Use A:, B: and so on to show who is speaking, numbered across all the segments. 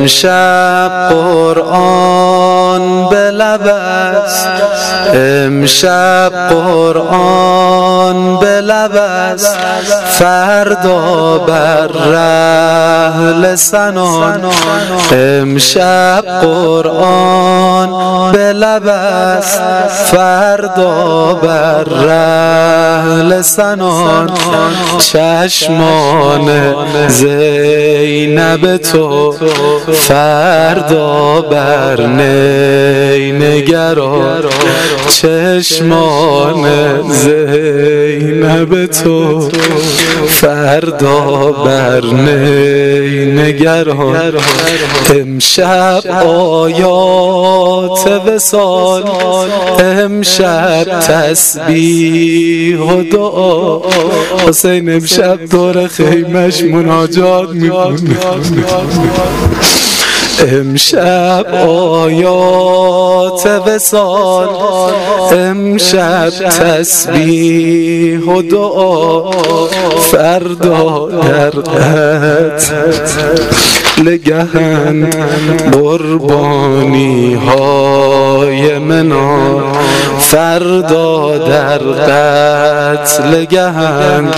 A: امشب قرآن به لب است، امشب قرآن به لب است، فردا بر ره لسانان. امشب قرآن به لب است، فردا بر ره لسانان. چشمان زینب تو فردا بر نی نگران. چشمان زینب تو فردا بر نی نگران. امشب آیات وصال، امشب تسبیح و دعا. حسین امشب دور خیمش مناجات میکنه. امشب آیات وصال، امشب تسبیح و دعا، فردا در قتل گهند قربانی های منان. فردا در قتل گهند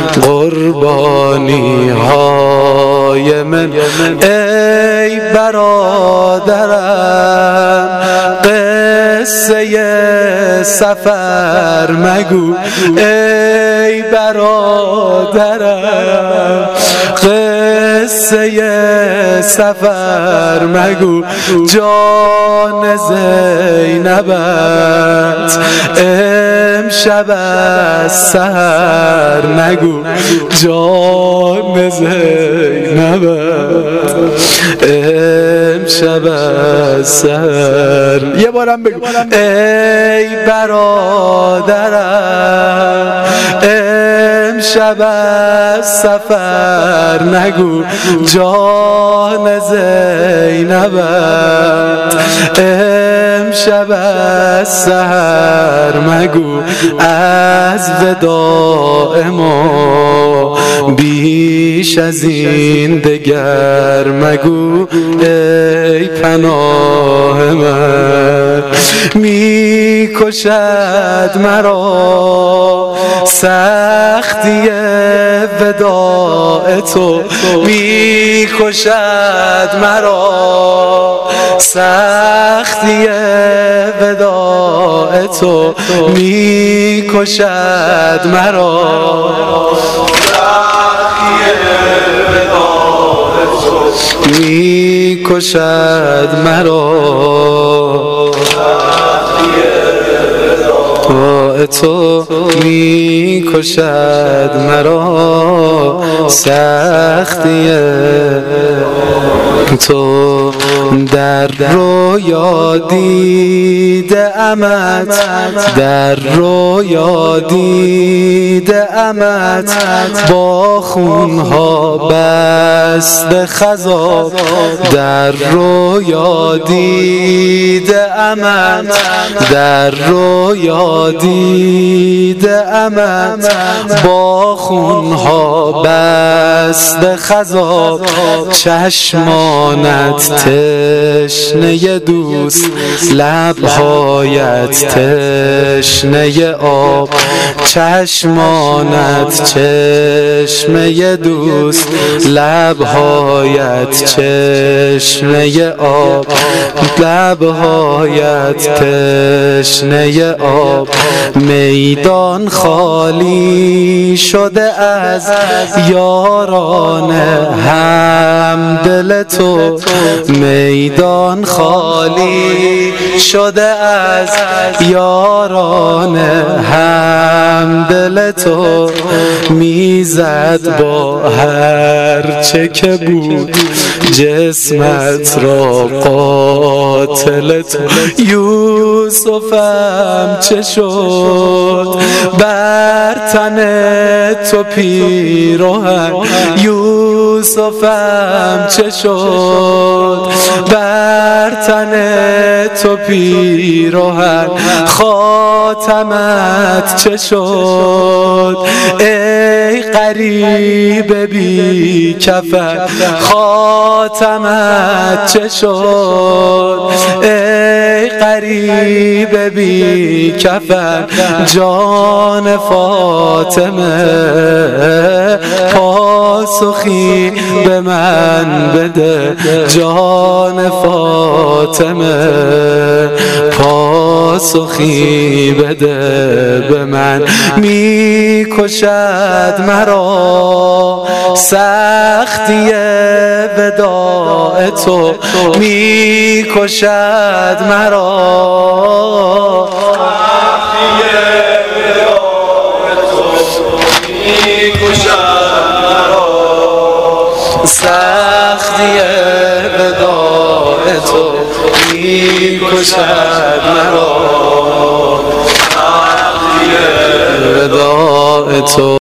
A: قربانی های من. ای برادرم قصه سفر مگو، ای برادرم قصه سفر مگو. جان زینبت امشب از سحر نگو، جان زینبت امشب از سحر. یه بارم بگو ای برادرم امشب از سفر نگو، جان زینبت امشب از سحر مگو. از وداع ما بیش از این دگر مگو، ای پناه من. می کشد مرا سختی وداع تو، می کشد مرا سختی وداع تو، می کشد مرا می کشد مرا تو، می کشد مرا سختی تو. در رویا دیده امت، در رویا دیده امت، با خونها بسته خضاب. در رویا دیده امت، در رویا دیده امت، با خونها بسته خضاب. چشمانت تشنه دوست، لبهایت تشنه آب. چشمانت چشمه دوست، لبهایت چشمه آب. لبهایت تشنه آب. میدان خالی شده از یاران همدل تو، میدان خالی شده از یاران همدل تو. میزد با هر چه که بود جسمت را قاتل تو. یوسفم چه شد بر تن تو پیراهن، یوسفم چه شد بر تن تو پیراهن. خاتمت چه شد ای غریب بی کفن، ماتمت چه شد ای غریب بی کفن جان فاطمه پاسخی به من بده جان فاطمه پاسخی بده به من میکشد مرا سختی وداع تو میکشد مرا سختی وداع تو میکشد مرا سختی وداع تو